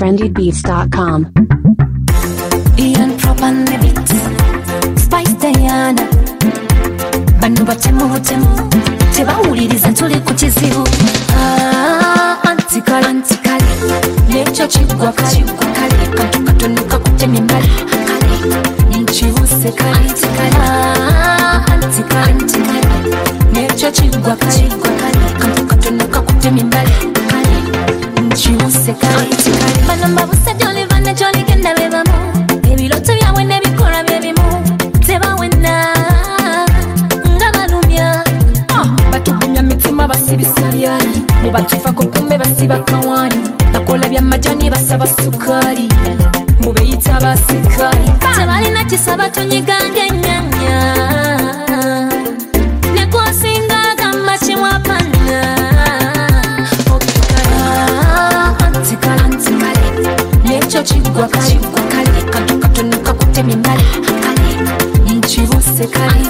trendybeats.com. Ian Prop on the beat, Spice Diana. Bano batemu tebawuliriza tuli ku kizibu. Antikale nekyo kigwa kale katono kakutema embali nkibuse kale antikale nekyo kigwa kale katono kakutema embali nkibuse kale bano mbabuse gyolivana gyoligenda bebamu ebiroto byawe n'ebikolwa byebimu tebawena nga balumya batugumya mitima basibisa byali mubatufako kumbe basiba kawani nakola bya majani basaba sukari mubeyita basikari tebalina kisaba tunyigange nyanya nekosinga gamba kimwapana antikale nekyo kigwa kale katono kakutema embali nkibuse kale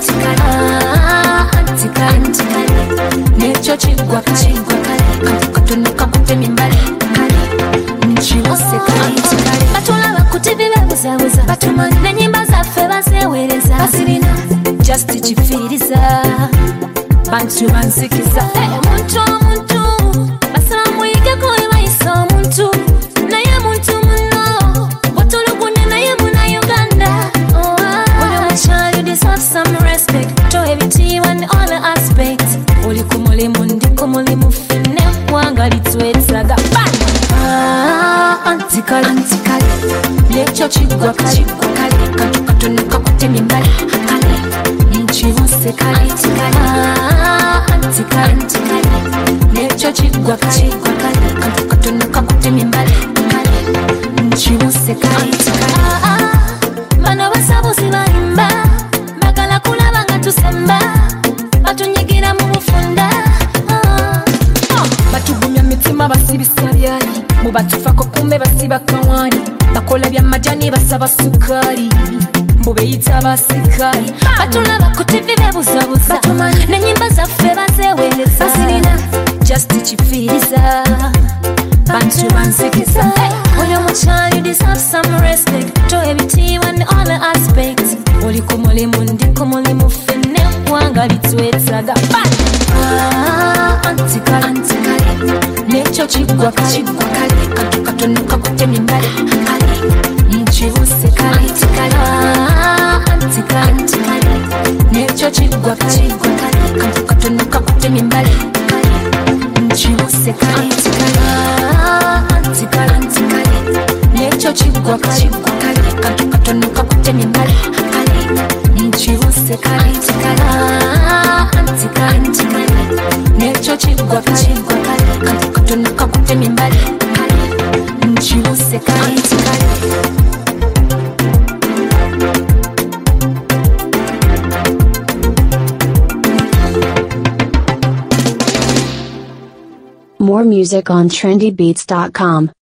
antikale nekyo kigwa kale katono kakutema embali nkibuse kale batulaba ku TV bebuzabuza batumanya n'ennyimba zaffe bazeweereza basirina just kifiiriza bantu banzikiza omuntu basaba muyigeko we bayisa omuntu naye muntu muno botulugunye naye muna Uganda oli omukyala you deserve some respect to ebitiibwa ne all aspects oli ku mulimu ndi ku mulimu ffenna eggwanga litwetaaga antikale nekyo kigwa kale katono kakutema embali nkibuse kale antikale nekyo kigwa kale katono kakutema embali nkibuse kale bano basabuzi bayimba bagala kulaba nga tusemba batunyigira mu bufunda batugumya mitima basibisa byali mubatufako kumbe basiba kawani bakola bya majani basaba sukari mbubeyita basikari batulaba ku TV bebuzabuza n'ennyimba zaffe bazeweereza basirina just kifiiriza bantu banzikiza oli omukyala you deserve some respect to ebitiibwa ne all aspects oli ku mulimu ndi ku mulimu ffenna eggwanga litwetaaga antikale nekyo kigwa kale katono kakutema embali nkibuse kale antikale nekyo kigwa kale katono kakutema embali nkibuse kale antikale nekyo kigwa kale katono kakutema embali nkibuse kale antikale nekyo kigwa kale katono kakutema embali nkibuse kale More music on trendybeats.com.